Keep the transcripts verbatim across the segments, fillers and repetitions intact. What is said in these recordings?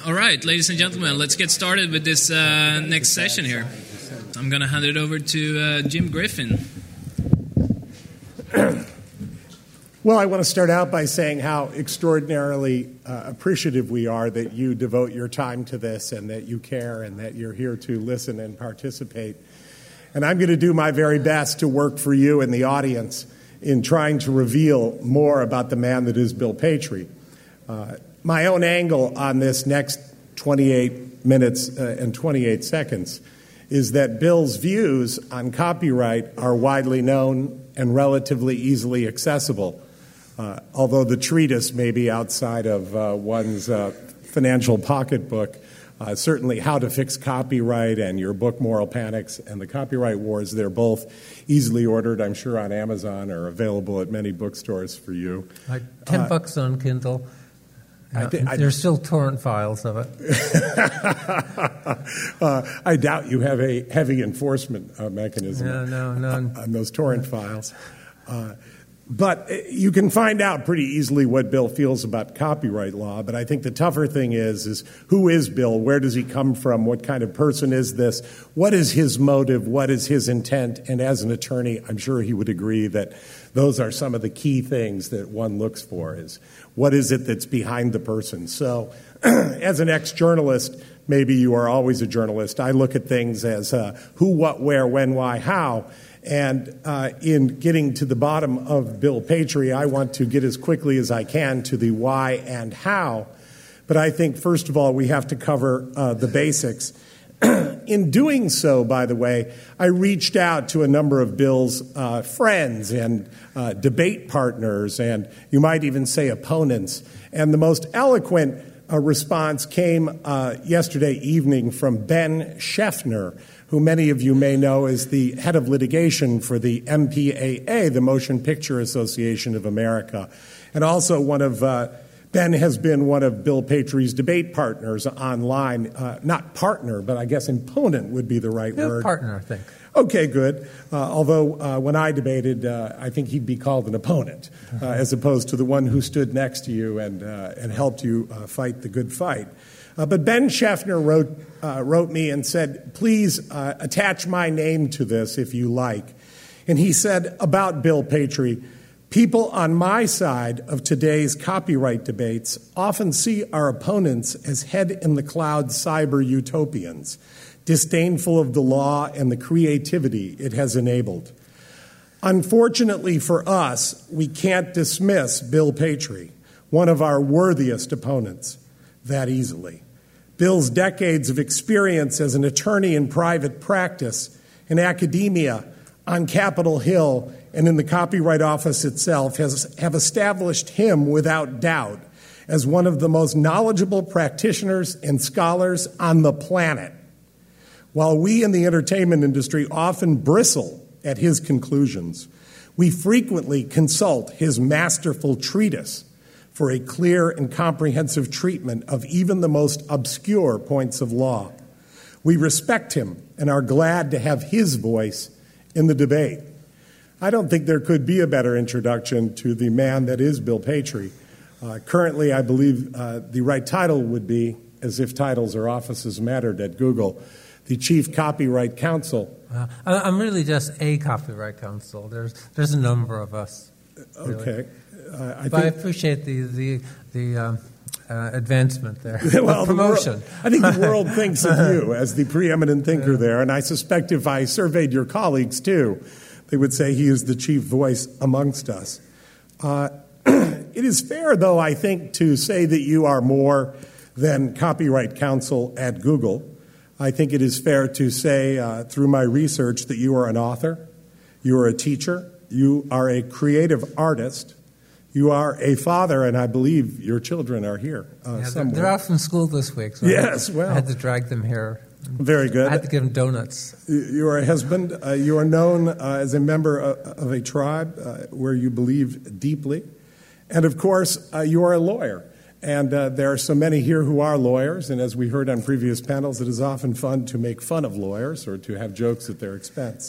All right, ladies and gentlemen, let's get started with this uh, next session here. I'm going to hand it over to uh, Jim Griffin. Well, I want to start out by saying how extraordinarily uh, appreciative we are that you devote your time to this and that you care and that you're here to listen and participate. And I'm going to do my very best to work for you and the audience in trying to reveal more about the man that is Bill Patry. Uh, my own angle on this next twenty-eight minutes uh, and twenty-eight seconds is that Bill's views on copyright are widely known and relatively easily accessible. Uh, although the treatise may be outside of uh, one's uh, financial pocketbook, uh, certainly How to Fix Copyright and your book Moral Panics and the Copyright Wars, they're both easily ordered, I'm sure, on Amazon or available at many bookstores for you. Like ten uh, bucks on Kindle. Uh, th- There's still torrent files of it. uh, I doubt you have a heavy enforcement uh, mechanism no, no, no. on, on those torrent files. Uh, But you can find out pretty easily what Bill feels about copyright law. But I think the tougher thing is, is who is Bill? Where does he come from? What kind of person is this? What is his motive? What is his intent? And as an attorney, I'm sure he would agree that those are some of the key things that one looks for is what is it that's behind the person? So as an ex-journalist, maybe you are always a journalist. I look at things as uh, who, what, where, when, why, how. And uh, in getting to the bottom of Bill Patry, I want to get as quickly as I can to the why and how. But I think, first of all, we have to cover uh, the basics. In doing so, by the way, I reached out to a number of Bill's uh, friends and uh, debate partners, and you might even say opponents. And the most eloquent uh, response came uh, yesterday evening from Ben Schaffner, who many of you may know is the head of litigation for the M P A A, the Motion Picture Association of America, and also one of uh, Ben has been one of Bill Patry's debate partners online. Uh, not partner, but I guess opponent would be the right yeah, word. Partner, I think. Okay, good. Uh, although uh, when I debated, uh, I think he'd be called an opponent, uh, as opposed to the one who stood next to you and uh, and helped you uh, fight the good fight. Uh, but Ben Schaffner wrote uh, wrote me and said, please uh, attach my name to this if you like. And he said about Bill Patry, people on my side of today's copyright debates often see our opponents as head-in-the-cloud cyber utopians, disdainful of the law and the creativity it has enabled. Unfortunately for us, we can't dismiss Bill Patry, one of our worthiest opponents, that easily. Bill's decades of experience as an attorney in private practice, in academia, on Capitol Hill, and in the Copyright Office itself has have established him without doubt as one of the most knowledgeable practitioners and scholars on the planet. While we in the entertainment industry often bristle at his conclusions, we frequently consult his masterful treatise for a clear and comprehensive treatment of even the most obscure points of law. We respect him and are glad to have his voice in the debate. I don't think there could be a better introduction to the man that is Bill Patry. Uh, currently, I believe uh, the right title would be, as if titles or offices mattered at Google, the Chief Copyright Counsel. Uh, I'm really just a copyright counsel. There's there's a number of us. Really. Okay. Uh, I but think, I appreciate the the the um, uh, advancement there, well, the promotion. The world, I think the world thinks of you as the preeminent thinker yeah. there, and I suspect if I surveyed your colleagues too, they would say he is the chief voice amongst us. Uh, it is fair, though, I think, to say that you are more than copyright counsel at Google. I think it is fair to say, uh, through my research, that you are an author, you are a teacher, you are a creative artist, you are a father, and I believe your children are here uh, yeah, somewhere. They're off from school this week, so yes, I, well, I had to drag them here. Very good. I had to give them donuts. You are a husband. Uh, you are known uh, as a member of, of a tribe uh, where you believe deeply. And, of course, uh, you are a lawyer. And uh, there are so many here who are lawyers, and as we heard on previous panels, it is often fun to make fun of lawyers or to have jokes at their expense.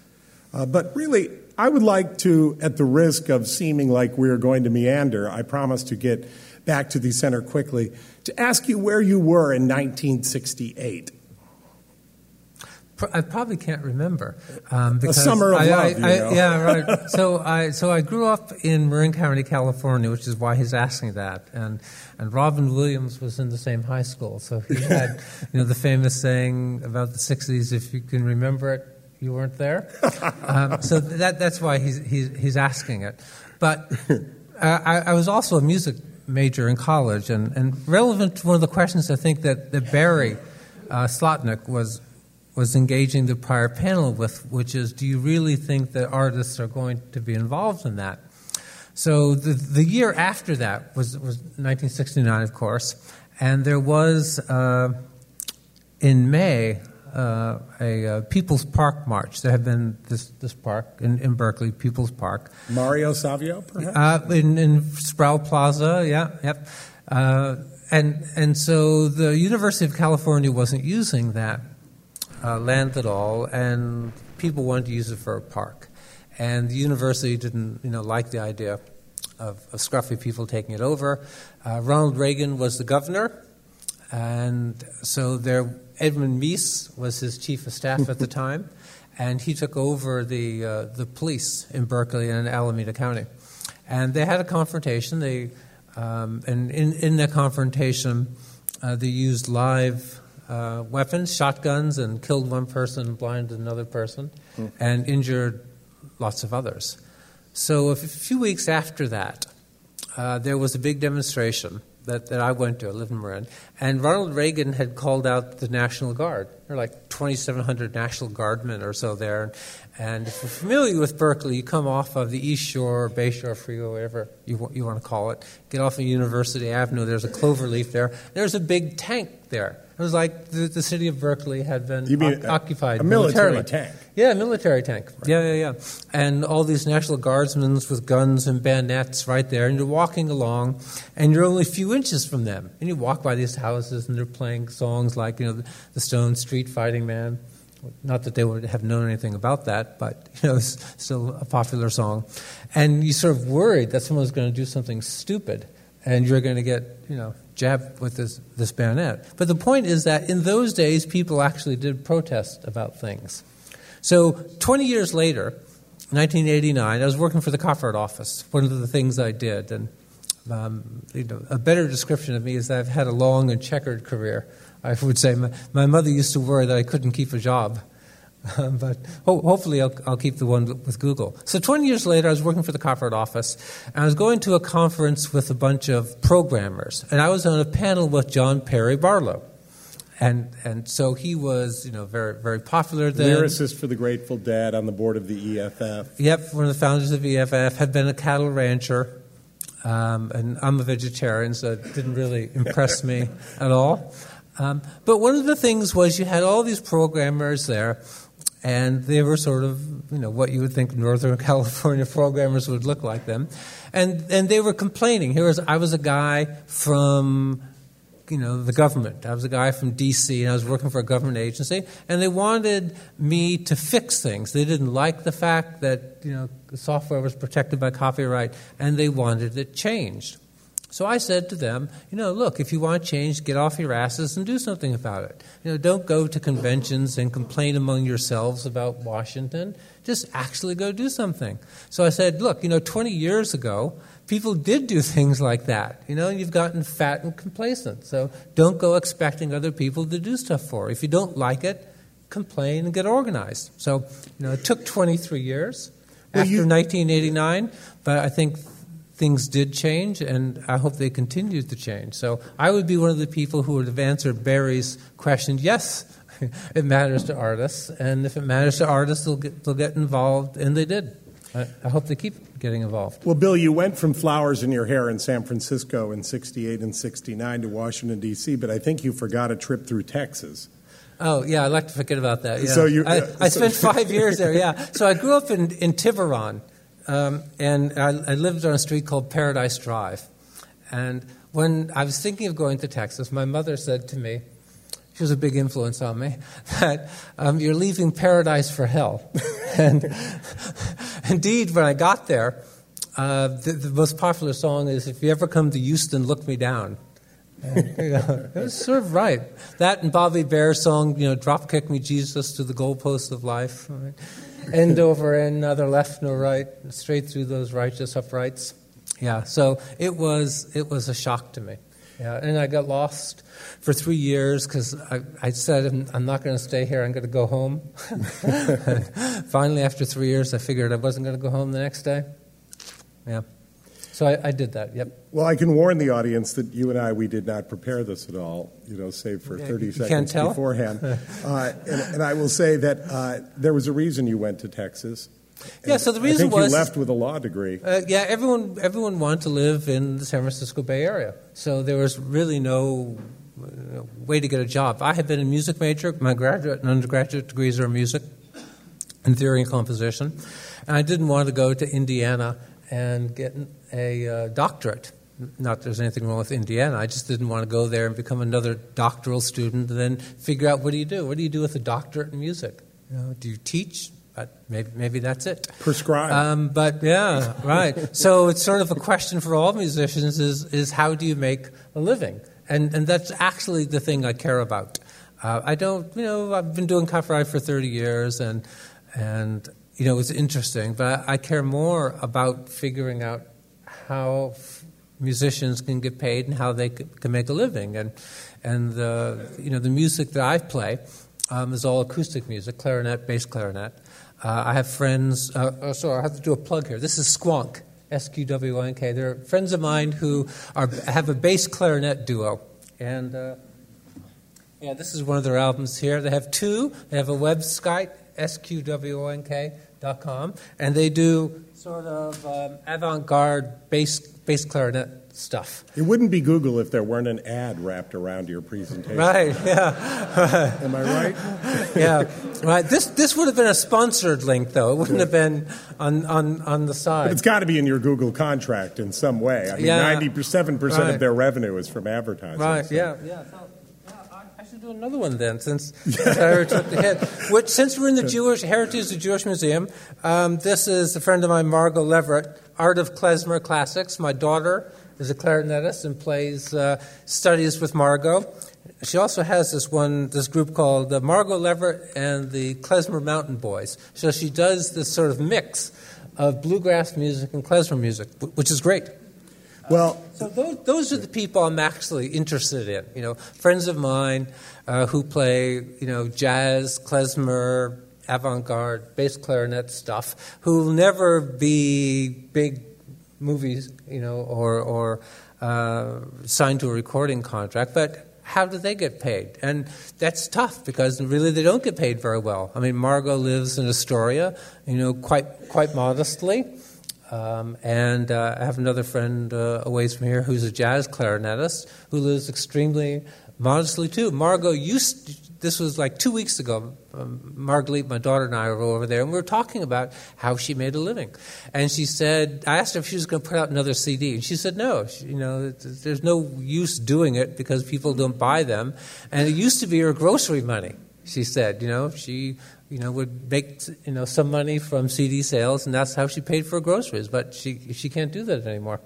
Uh, but really, I would like to, at the risk of seeming like we're going to meander, I promise to get back to the center quickly to ask you where you were in nineteen sixty-eight. I probably can't remember. Um, because a summer of I, love, I, you I, know. Yeah, right. So I so I grew up in Marin County, California, which is why he's asking that. And and Robin Williams was in the same high school, so he had you know the famous saying about the sixties: "If you can remember it, you weren't there." um, so that that's why he's he's, he's asking it. But uh, I, I was also a music major in college, and, and relevant to one of the questions I think that that Barry uh, Slotnick was. was engaging the prior panel with, which is, do you really think that artists are going to be involved in that? So the the year after that was, was nineteen sixty-nine, of course, and there was, uh, in May, uh, a uh, People's Park March. There had been this, this park in, in Berkeley, People's Park. Mario Savio, perhaps? Uh, in, in Sproul Plaza, yeah, yep. Uh, and, and so the University of California wasn't using that Uh, land at all, and people wanted to use it for a park. And the university didn't, you know, like the idea of, of scruffy people taking it over. Uh, Ronald Reagan was the governor, and so there, Edmund Meese was his chief of staff at the time, and he took over the uh, the police in Berkeley and Alameda County. And they had a confrontation. They um, and in in that confrontation, uh, they used live Uh, weapons, shotguns, and killed one person, blinded another person, mm. and injured lots of others. So a few weeks after that, uh, there was a big demonstration that, that I went to. I lived in Marin. And Ronald Reagan had called out the National Guard. There were like twenty-seven hundred National Guardmen or so there. And if you're familiar with Berkeley, you come off of the East Shore, Bay Shore Freeway, whatever you, you want to call it, get off of University Avenue, there's a cloverleaf there. There's a big tank there. It was like the, the city of Berkeley had been you mean o- occupied. A military militarily. tank. Yeah, a military tank. Yeah, yeah, yeah. And all these National Guardsmen with guns and bayonets right there, and you're walking along, and you're only a few inches from them. And you walk by these houses, and they're playing songs like, you know, the, the Stones' Street Fighting Man. Not that they would have known anything about that, but, you know, it's still a popular song. And you sort of worried that someone's going to do something stupid, and you're going to get, you know, jabbed with this, this bayonet. But the point is that in those days, people actually did protest about things. So twenty years later, nineteen eighty-nine, I was working for the Coffert office, one of the things I did. And um, you know, a better description of me is that I've had a long and checkered career. I would say my, my mother used to worry that I couldn't keep a job. Um, but ho- hopefully I'll, I'll keep the one with Google. So twenty years later, I was working for the Coffert office, and I was going to a conference with a bunch of programmers, and I was on a panel with John Perry Barlow. And and so he was, you know, very very popular then. Lyricist for the Grateful Dead, on the board of the E F F. Yep, one of the founders of E F F, had been a cattle rancher, um, and I'm a vegetarian, so it didn't really impress me at all. Um, but one of the things was you had all these programmers there, and they were sort of, you know, what you would think Northern California programmers would look like them. And and they were complaining. Here was I was a guy from, you know, the government. I was a guy from D C, and I was working for a government agency, and they wanted me to fix things. They didn't like the fact that, you know, the software was protected by copyright, and they wanted it changed. So I said to them, you know, look, if you want change, get off your asses and do something about it. You know, don't go to conventions and complain among yourselves about Washington. Just actually go do something. So I said, look, you know, twenty years ago, people did do things like that. You know, you've gotten fat and complacent. So don't go expecting other people to do stuff for you. If you don't like it, complain and get organized. So, you know, it took twenty-three years well, after you... nineteen eighty-nine, but I think things did change, and I hope they continue to change. So I would be one of the people who would have answered Barry's question, yes, it matters to artists, and if it matters to artists, they'll get, they'll get involved, and they did. I, I hope they keep getting involved. Well, Bill, you went from flowers in your hair in San Francisco in sixty-eight and sixty-nine to Washington, D C, but I think you forgot a trip through Texas. Oh, yeah, I'd like to forget about that. Yeah. So you, I, uh, I so spent five years there, yeah. So I grew up in, in Tiburon. Um, and I, I lived on a street called Paradise Drive. And when I was thinking of going to Texas, my mother said to me, she was a big influence on me, that um, you're leaving paradise for hell. And indeed, when I got there, uh, the, the most popular song is "If You Ever Come to Houston, Look Me Down." And, you know, it's sort of right. That and Bobby Bear's song, you know, "Drop Kick Me Jesus to the Goalpost of Life." Right? End over end, neither left nor right, straight through those righteous uprights. Yeah, so it was it was a shock to me. Yeah, and I got lost for three years because I, I said, I'm, I'm not going to stay here, I'm going to go home. Finally, after three years, I figured I wasn't going to go home the next day. Yeah. So I, I did that, yep. Well, I can warn the audience that you and I, we did not prepare this at all, you know, save for thirty you seconds can't tell? beforehand. uh, and, and I will say that uh, there was a reason you went to Texas. Yeah, so the reason I think was... you left with a law degree. Uh, yeah, everyone everyone wanted to live in the San Francisco Bay Area. So there was really no uh, way to get a job. I had been a music major. My graduate and undergraduate degrees are in music and theory and composition. And I didn't want to go to Indiana and get a uh, doctorate. Not that there's anything wrong with Indiana. I just didn't want to go there and become another doctoral student and then figure out, what do you do? What do you do with a doctorate in music? You know, do you teach? But maybe, maybe that's it. Prescribe. Um, but yeah, right. So it's sort of a question for all musicians: is is how do you make a living? And and that's actually the thing I care about. Uh, I don't, you know, I've been doing copyright for thirty years, and and you know, it's interesting. But I, I care more about figuring out how f- musicians can get paid and how they c- can make a living. And and the you know the music that I play um, is all acoustic music: clarinet, bass clarinet. Uh, I have friends, uh, oh, sorry, I have to do a plug here. This is Squonk, S Q W O N K. They're friends of mine who are have a bass clarinet duo. And, uh, yeah, this is one of their albums here. They have two. They have a website, S Q W O N K dot com, and they do sort of um, avant-garde bass, bass clarinet stuff. It wouldn't be Google if there weren't an ad wrapped around your presentation. Right, yeah. Am I right? Yeah, right. This this would have been a sponsored link, though. It wouldn't have been on, on, on the side. But it's got to be in your Google contract in some way. I mean, Yeah. ninety-seven percent Right. of their revenue is from advertising. Right, so. yeah. yeah. So, yeah I, I should do another one then, since, since I already took the hit. Which, since we're in the Jewish Heritage of the Jewish Museum, um, this is a friend of mine, Margot Leverett, Art of Klezmer Classics. My daughter is a clarinetist and plays uh, studies with Margot. She also has this one, this group called uh, Margot Leverett and the Klezmer Mountain Boys. So she does this sort of mix of bluegrass music and klezmer music, which is great. Well, uh, so those, those are the people I'm actually interested in. You know, friends of mine uh, who play, you know, jazz, klezmer, avant-garde, bass clarinet stuff, who will never be big movies, you know, or or uh, signed to a recording contract, but how do they get paid? And that's tough because really they don't get paid very well. I mean, Margot lives in Astoria, you know, quite quite modestly, um, and uh, I have another friend uh, a ways from here who's a jazz clarinetist who lives extremely modestly too. Margot used. This was like two weeks ago. Um, Marguerite, my daughter, and I were over there, and we were talking about how she made a living. And she said, I asked her if she was going to put out another C D, and she said no. She, you know, there's no use doing it because people don't buy them. And it used to be her grocery money. She said, you know, she, you know, would make you know some money from C D sales, and that's how she paid for her groceries. But she she can't do that anymore.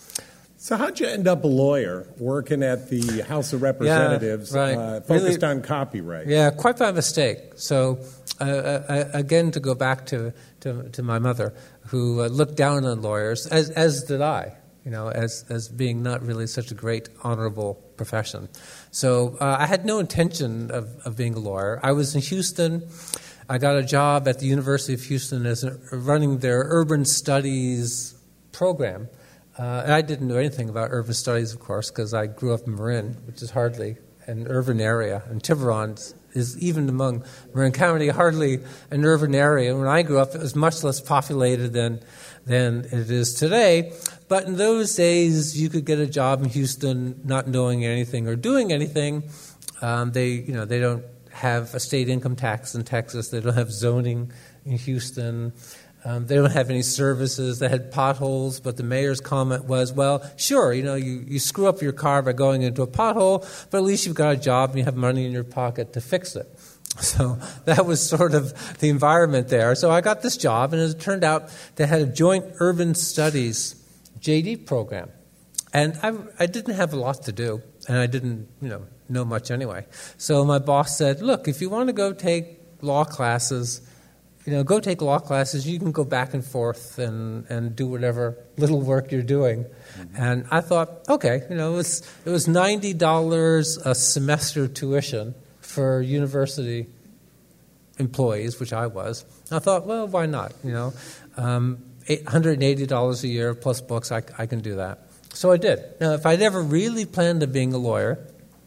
So how'd you end up a lawyer working at the House of Representatives, yeah, right. uh, focused really, on copyright? Yeah, quite by mistake. So, uh, uh, again, to go back to, to, to my mother, who uh, looked down on lawyers, as, as did I, you know, as, as being not really such a great, honorable profession. So uh, I had no intention of, of being a lawyer. I was in Houston. I got a job at the University of Houston as a, running their urban studies program. Uh, and I didn't know anything about urban studies, of course, because I grew up in Marin, which is hardly an urban area. And Tiburon is, even among Marin County, hardly an urban area. And when I grew up, it was much less populated than than it is today. But in those days, you could get a job in Houston not knowing anything or doing anything. Um, they, you know, they don't have a state income tax in Texas. They don't have zoning in Houston. Um, they don't have any services. They had potholes, but the mayor's comment was, well, sure, you know, you, you screw up your car by going into a pothole, but at least you've got a job and you have money in your pocket to fix it. So that was sort of the environment there. So I got this job, and as it turned out, they had a joint urban studies J D program. And I, I didn't have a lot to do, and I didn't, you know, know much anyway. So my boss said, look, if you want to go take law classes, you know, go take law classes. You can go back and forth and, and do whatever little work you're doing. Mm-hmm. And I thought, okay, you know, it was, it was ninety dollars a semester tuition for university employees, which I was. I thought, well, why not? You know, um, eight hundred eighty dollars a year plus books, I, I can do that. So I did. Now, if I'd ever really planned on being a lawyer,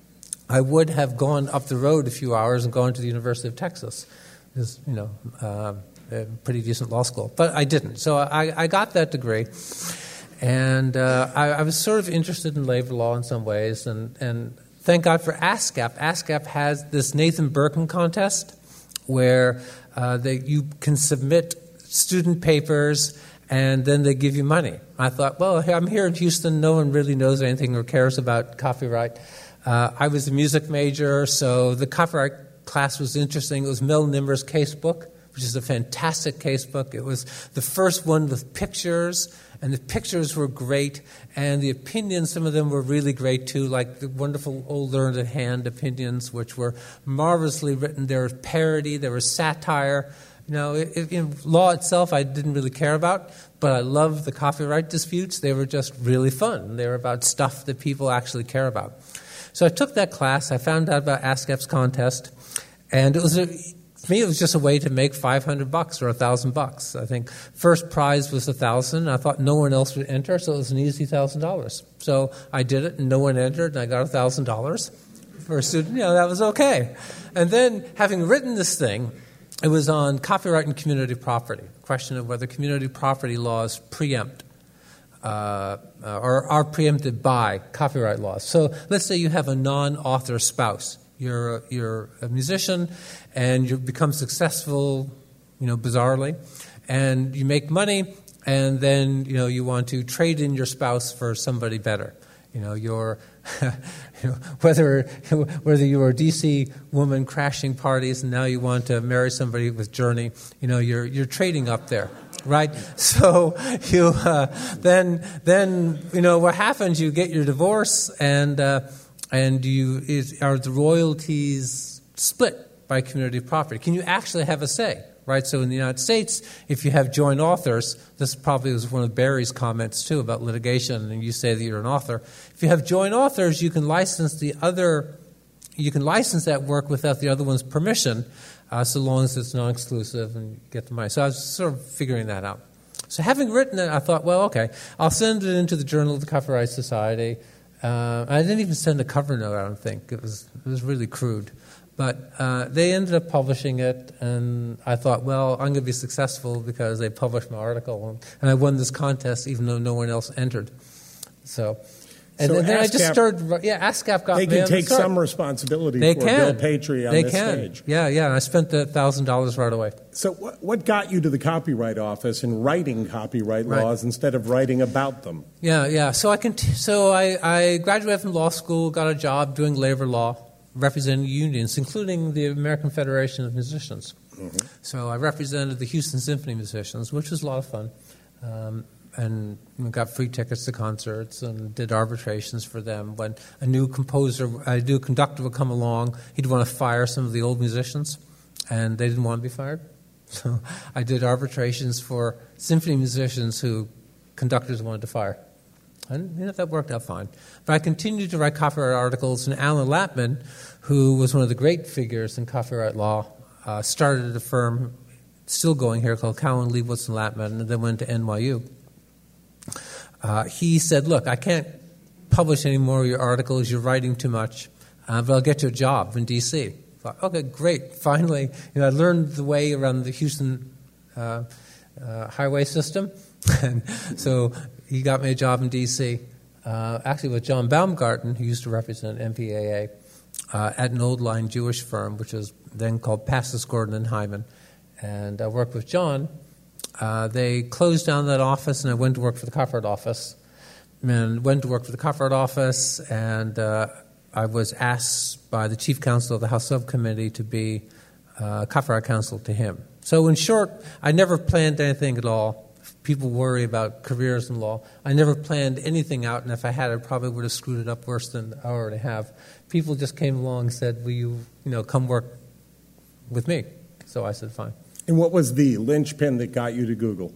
I would have gone up the road a few hours and gone to the University of Texas. It's, you know, uh, a pretty decent law school. But I didn't. So I, I got that degree. And uh, I, I was sort of interested in labor law in some ways. And, and thank God for ASCAP. ASCAP has this Nathan Birkin contest where uh, they, you can submit student papers and then they give you money. I thought, well, I'm here in Houston. No one really knows anything or cares about copyright. Uh, I was a music major, so the copyright class was interesting. It was Mel Nimmer's casebook, which is a fantastic casebook. It was the first one with pictures, and the pictures were great, and the opinions, some of them were really great too, like the wonderful old learned at hand opinions, which were marvelously written. There was parody, there was satire. You know, it, in law itself I didn't really care about, but I loved the copyright disputes. They were just really fun. They were about stuff that people actually care about. So I took that class. I found out about ASCAP's contest, and it was a, for me it was just a way to make five hundred bucks or a thousand bucks. I think first prize was a thousand. I thought no one else would enter, so it was an easy thousand dollars. So I did it, and no one entered, and I got a thousand dollars for a student. You know, that was okay. And then having written this thing, it was on copyright and community property, the question of whether community property laws preempt uh, or are preempted by copyright laws. So let's say you have a non-author spouse. You're a, you're a musician, and you become successful, you know, bizarrely, and you make money, and then, you know, you want to trade in your spouse for somebody better. You know, you're you know, whether whether you're a D C woman crashing parties and now you want to marry somebody with Journey, you know, you're you're trading up there, right? So you uh, then then you know what happens? You get your divorce, and uh, and you is, are the royalties split by community property? Can you actually have a say? Right, so in the United States, if you have joint authors, this probably was one of Barry's comments too about litigation, and you say that you're an author. If you have joint authors, you can license the other, you can license that work without the other one's permission, uh, so long as it's non-exclusive and you get the money. So I was sort of figuring that out. So having written it, I thought, well, okay, I'll send it into the Journal of the Copyright Society. Uh, I didn't even send a cover note, I don't think. It was it was really crude. But uh, they ended up publishing it, and I thought, well, I'm going to be successful because they published my article, and I won this contest even though no one else entered. So, and, so and then ASCAP, I just started. Yeah, ASCAP got they me can on take the start. some responsibility they for can. Bill Patry on they this can. stage. Yeah, yeah. And I spent the thousand dollars right away. So, what, what got you to the Copyright Office in writing copyright right. laws instead of writing about them? Yeah, yeah. So I cont- So I, I graduated from law school, got a job doing labor law, representing unions, including the American Federation of Musicians. Mm-hmm. So I represented the Houston Symphony Musicians, which was a lot of fun, um, and got free tickets to concerts and did arbitrations for them. When a new composer, a new conductor would come along, he'd want to fire some of the old musicians, and they didn't want to be fired. So I did arbitrations for symphony musicians who conductors wanted to fire. And you know, that worked out fine. But I continued to write copyright articles, and Alan Lapman, who was one of the great figures in copyright law, uh, started a firm still going here called Cowan, Leibowitz and Lapman, and then went to N Y U. Uh, he said, look, I can't publish any more of your articles. You're writing too much, uh, but I'll get you a job in D C I thought, okay, great. Finally, you know, I learned the way around the Houston uh, uh, highway system. And so he got me a job in D C, uh, actually with John Baumgarten, who used to represent M P A A, uh, at an old line Jewish firm, which was then called Pastis, Gordon and Hyman. And I worked with John. Uh, they closed down that office, and I went to work for the Copyright Office. And went to work for the Copyright Office, and uh, I was asked by the Chief Counsel of the House Subcommittee to be uh, copyright counsel to him. So in short, I never planned anything at all. People worry about careers in law. I never planned anything out, and if I had, I probably would have screwed it up worse than I already have. People just came along and said, will you, you know, come work with me? So I said, fine. And what was the linchpin that got you to Google?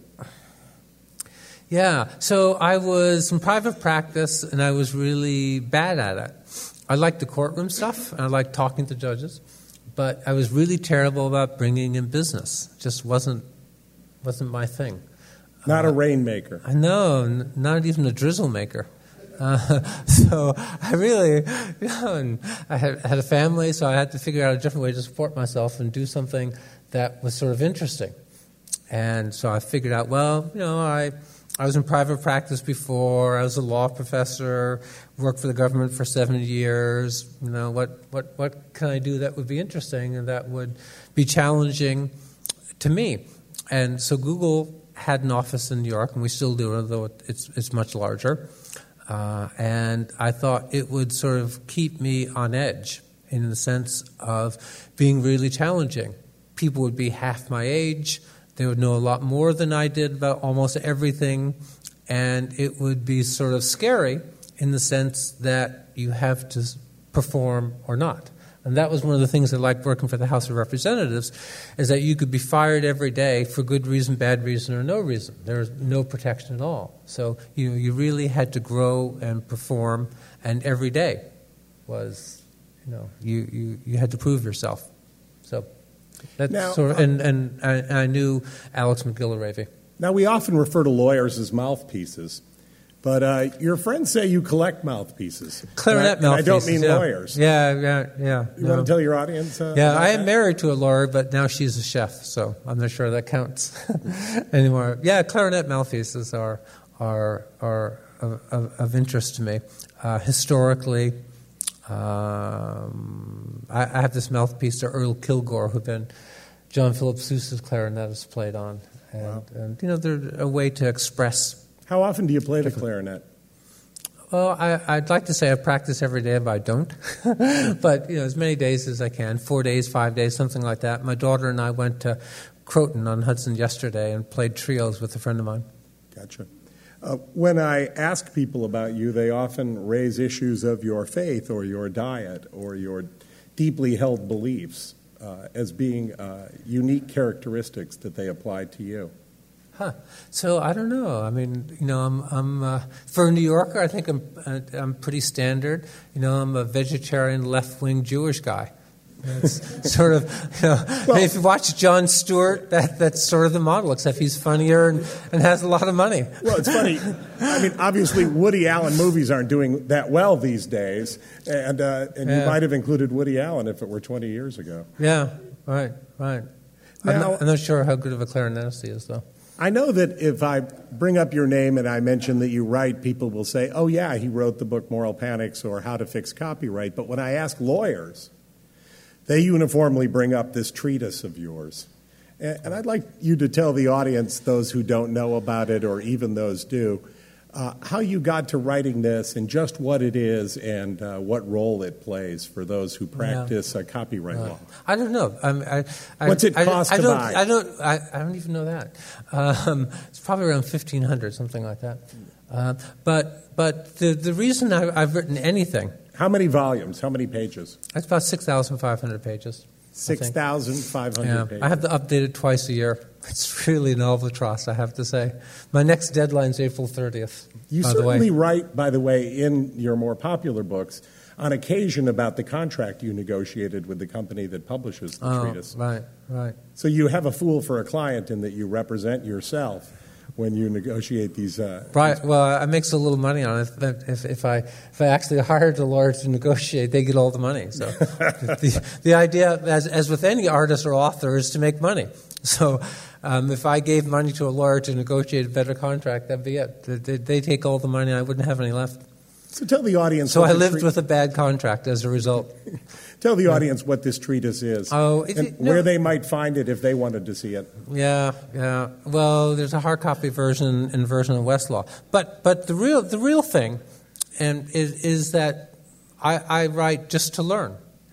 Yeah, so I was in private practice, and I was really bad at it. I liked the courtroom stuff, and I liked talking to judges, but I was really terrible about bringing in business. It just wasn't wasn't my thing. Not uh, a rainmaker. I know, n- not even a drizzle maker. Uh, so I really, you know, and I had, had a family, so I had to figure out a different way to support myself and do something that was sort of interesting. And so I figured out, well, you know, I I was in private practice before. I was a law professor, worked for the government for seven years. You know, what, what, what can I do that would be interesting and that would be challenging to me? And so Google had an office in New York, and we still do, although it's it's much larger. Uh, and I thought it would sort of keep me on edge in the sense of being really challenging. People would be half my age. They would know a lot more than I did about almost everything, and it would be sort of scary in the sense that you have to perform or not. And that was one of the things I liked working for the House of Representatives, is that you could be fired every day for good reason, bad reason, or no reason. There was no protection at all. So you you really had to grow and perform, and every day was, you know, you, you, you had to prove yourself. So that's Now, sort of, and, and I, I knew Alex McGillivray. Now, we often refer to lawyers as mouthpieces, but uh, your friends say you collect mouthpieces. Clarinet and I, mouthpieces. and I don't mean yeah. lawyers. Yeah, yeah, yeah. You no. want to tell your audience? Uh, yeah, about I am that? married to a lawyer, but now she's a chef, so I'm not sure that counts anymore. Yeah, clarinet mouthpieces are are are of, of, of interest to me. Uh, historically, um, I, I have this mouthpiece to Earl Kilgore, who'd been John Philip Sousa's clarinetist, played on, and, Wow. and you know, they're a way to express. How often do you play the clarinet? Well, I, I'd like to say I practice every day, but I don't. But, you know, as many days as I can, four days, five days, something like that. My daughter and I went to Croton on Hudson yesterday and played trios with a friend of mine. Gotcha. Uh, when I ask people about you, they often raise issues of your faith or your diet or your deeply held beliefs uh, as being uh, unique characteristics that they apply to you. Huh. So I don't know. I mean, you know, I'm, I'm uh, for a New Yorker, I think I'm, uh, I'm pretty standard. You know, I'm a vegetarian, left-wing Jewish guy. It's sort of, you know, Well, if you watch Jon Stewart, that, that's sort of the model, except he's funnier and, and has a lot of money. Well, it's funny. I mean, obviously, Woody Allen movies aren't doing that well these days, and uh, and Yeah. you might have included Woody Allen if it were twenty years ago. Yeah, right, right. I'm, Now- not, I'm not sure how good of a clarinetist he is, though. I know that if I bring up your name and I mention that you write, people will say, oh, yeah, he wrote the book Moral Panics or How to Fix Copyright. But when I ask lawyers, they uniformly bring up this treatise of yours. And, and I'd like you to tell the audience, those who don't know about it or even those do, uh, how you got to writing this and just what it is and uh, what role it plays for those who practice Yeah. uh, copyright Right. law. I don't know. I'm, I, I, What's it I, cost I to don't, buy? I don't. I, I don't even know that. Um, it's probably around fifteen hundred, something like that. Uh, but but the the reason I, I've written anything, How many volumes? How many pages? it's about six thousand five hundred pages. I think. six thousand five hundred Yeah, pages. I have to update it twice a year. It's really an albatross, I have to say. My next deadline's April thirtieth. You by the certainly way. write, by the way, in your more popular books, on occasion about the contract you negotiated with the company that publishes the Oh, treatise. right, right. So you have a fool for a client in that you represent yourself when you negotiate these. Uh, Right. Well, I make so little money on it that if, if I if I actually hired a lawyer to negotiate, they get all the money. So the the idea, as as with any artist or author, is to make money. So um, if I gave money to a lawyer to negotiate a better contract, that'd be it. They, they take all the money, I wouldn't have any left. So tell the audience. So what I the lived tre- with a bad contract as a result. Tell the audience what this treatise is Oh, it- and it- no. where they might find it if they wanted to see it. Yeah, yeah. Well, there's a hard copy version and version of Westlaw. But but the real the real thing, and is is that I, I write just to learn,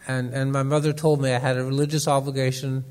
And, and my mother told me I had a religious obligation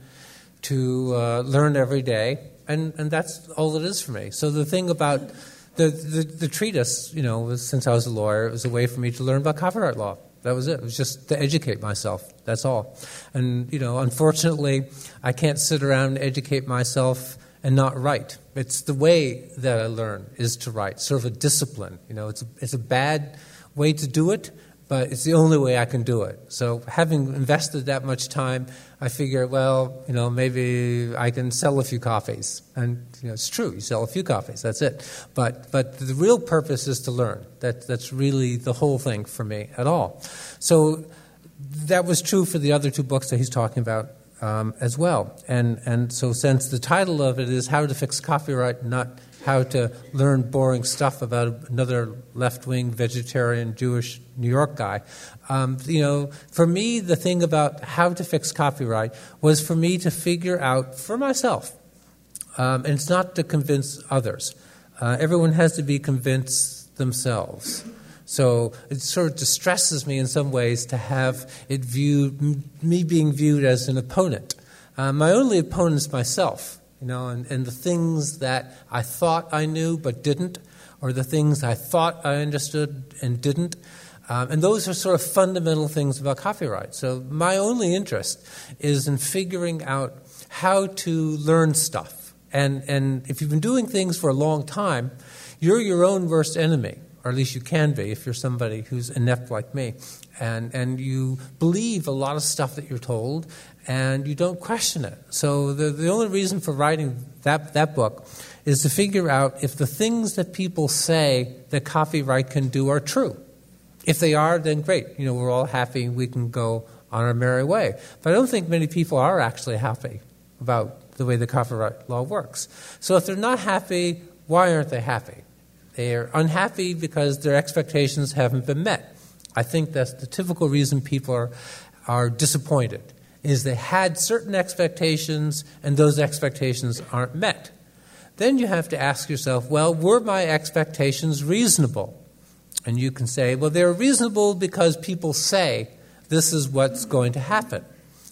to uh, learn every day, and, and that's all it is for me. So the thing about the, the, the treatise, you know, was, since I was a lawyer, it was a way for me to learn about copyright law. That was it. It was just to educate myself. That's all. And, you know, unfortunately, I can't sit around and educate myself and not write. It's the way that I learn is to write, sort of a discipline. You know, it's a, it's a bad way to do it, but it's the only way I can do it. So having invested that much time, I figure, well, you know, maybe I can sell a few copies. And, you know, it's true, you sell a few copies, that's it. But but the real purpose is to learn. That That's really the whole thing for me at all. So that was true for the other two books that he's talking about um, as well. And, and so since the title of it is How to Fix Copyright, not how to learn boring stuff about another left-wing, vegetarian, Jewish New York guy. Um, you know, for me, the thing about how to fix copyright was for me to figure out for myself. Um, and it's not to convince others. Uh, everyone has to be convinced themselves. So it sort of distresses me in some ways to have it viewed, me being viewed as an opponent. Uh, my only opponent is myself. You know, and, and the things that I thought I knew but didn't, or the things I thought I understood and didn't. Um, and those are sort of fundamental things about copyright. So my only interest is in figuring out how to learn stuff. And, and if you've been doing things for a long time, you're your own worst enemy, or at least you can be if you're somebody who's inept like me. And, and you believe a lot of stuff that you're told, and you don't question it. So the, the only reason for writing that, that book is to figure out if the things that people say that copyright can do are true. If they are, then great. You know, we're all happy. We can go on our merry way. But I don't think many people are actually happy about the way the copyright law works. So if they're not happy, why aren't they happy? They're unhappy because their expectations haven't been met. I think that's the typical reason people are, are disappointed, is they had certain expectations and those expectations aren't met. Then you have to ask yourself, well, were my expectations reasonable? And you can say, well, they're reasonable because people say this is what's going to happen.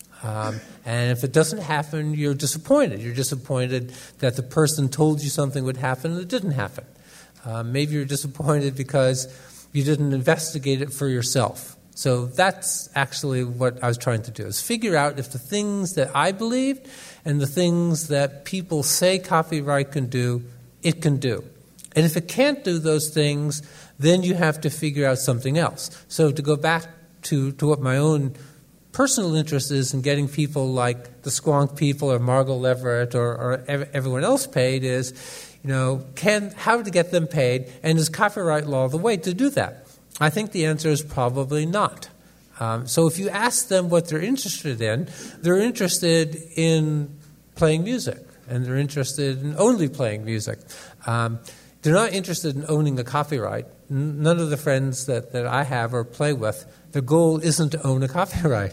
Um, and if it doesn't happen, you're disappointed. You're disappointed that the person told you something would happen and it didn't happen. Uh, maybe you're disappointed because you didn't investigate it for yourself. So that's actually what I was trying to do, is figure out if the things that I believed and the things that people say copyright can do, it can do. And if it can't do those things, then you have to figure out something else. So to go back to, to what my own personal interest is in getting people like the Squonk people or Margot Leverett or, or ev- everyone else paid is, you know, can how to get them paid, and is copyright law the way to do that? I think the answer is probably not. Um, so if you ask them what they're interested in, they're interested in playing music, and they're interested in only playing music. Um, they're not interested in owning a copyright. N- none of the friends that, that I have or play with, their goal isn't to own a copyright.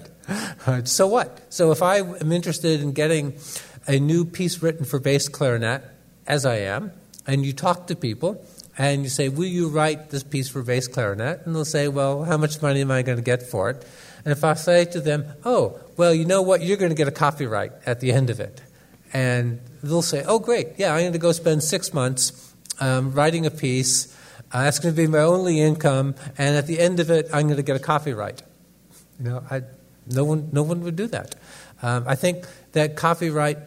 So what? So if I am interested in getting a new piece written for bass clarinet, as I am, and you talk to people, and you say, will you write this piece for bass clarinet? And they'll say, well, how much money am I going to get for it? And if I say to them, oh, well, you know what, you're going to get a copyright at the end of it. And they'll say, oh, great, yeah, I'm going to go spend six months um, writing a piece. Uh, that's going to be my only income, and at the end of it, I'm going to get a copyright. You know, I, no one, no one would do that. Um, I think that copyright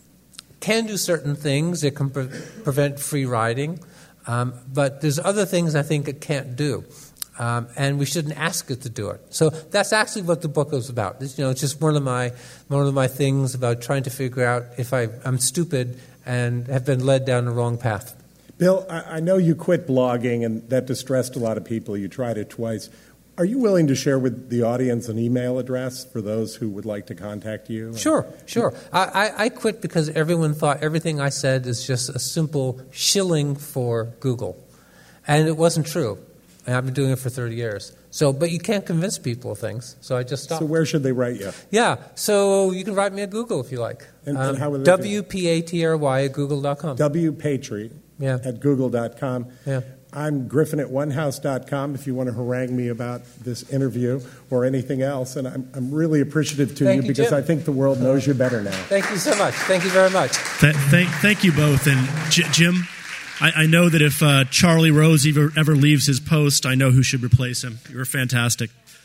can do certain things. It can pre- prevent free riding. Um, but there's other things I think it can't do. Um, and we shouldn't ask it to do it. So that's actually what the book is about. It's, you know, it's just one of my one of my things about trying to figure out if I, I'm stupid and have been led down the wrong path. Bill, I, I know you quit blogging, and that distressed a lot of people. You tried it twice. Are you willing to share with the audience an email address for those who would like to contact you? Sure, sure. I, I, I quit because everyone thought everything I said is just a simple shilling for Google. And it wasn't true. And I've been doing it for thirty years. So, but you can't convince people of things, so I just stopped. So where should they write you? Yeah, so you can write me at Google if you like. And, um, and how would they W P A T R Y at google dot com. W Patry yeah. at google dot com. Yeah. I'm Griffin at one house dot com if you want to harangue me about this interview or anything else. And I'm, I'm really appreciative to Thank you you, because Jim. I think the world knows you better now. Thank you so much. Thank you very much. Th- thank, thank you both. And J- Jim, I, I know that if uh, Charlie Rose ever, ever leaves his post, I know who should replace him. You were fantastic.